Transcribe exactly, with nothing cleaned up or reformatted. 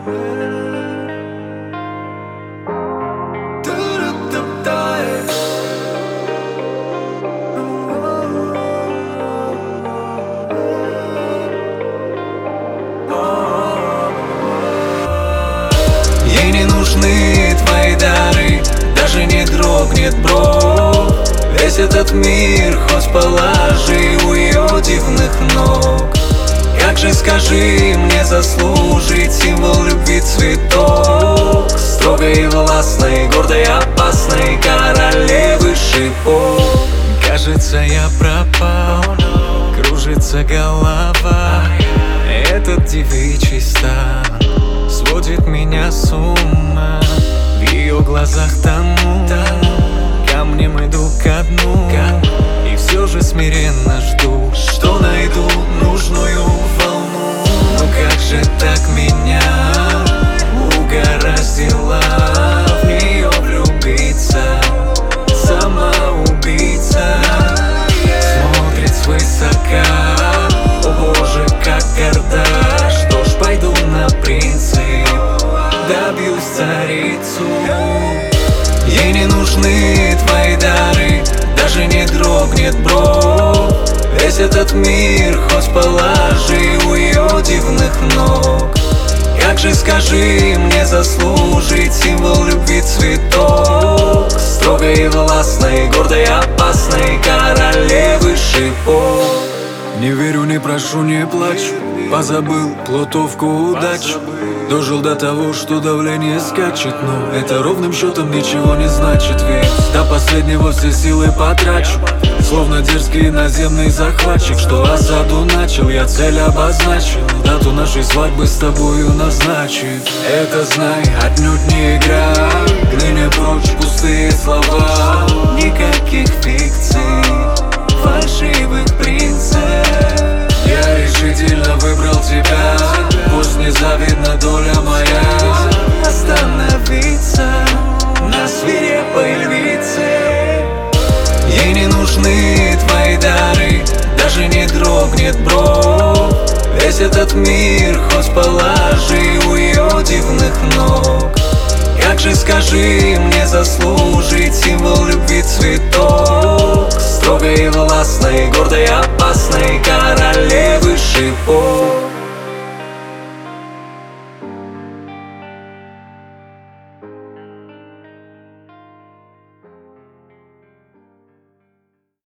Ей не нужны твои дары, даже не дрогнет бровь. Весь этот мир хоть положи у ее дивных ног. Как же, скажи, мне заслужить символ любви цветок? Строгой и властной, гордой, опасной королевы шипов. Кажется, я пропал, кружится голова. Этот девичий стан сводит меня с ума. В ее глазах тону, камнем иду ко дну, и все же смиренно жду, что найду нужную волну. Ну как же так меня угораздило в нее влюбиться? Самоубийца смотрит свысока, о боже, как горда. Что ж, пойду на принцип, добьюсь царицу. Ей не нужны твои дары, даже не дрогнет бровь. Весь этот мир хоть положи у ее дивных ног. Как же, скажи, мне заслужить символ любви цветок? Строгой и властной, гордой, опасной королевы шипов. Не верю, не прошу, не плачу, позабыл плутовку удачу. Дожил до того, что давление скачет, но это ровным счетом ничего не значит. Ведь до последнего все силы потрачу, словно дерзкий наземный захватчик, что осаду начал, я цель обозначил. Дату нашей свадьбы с тобою назначить. Это, знай, отнюдь не игра, ныне прочь пустые слова. Никаких фикций, фальшивых принцев. Я решительно выбрал тебя, пусть незавидна доля моя. Остановиться на свирепой львице. Ей не нужны твои дары, даже не дрогнет бровь. Весь этот мир хоть положи у ее дивных ног. Как же, скажи, мне заслужить символ любви цветок? Строгой и властной, гордой, опасной королевы шипов.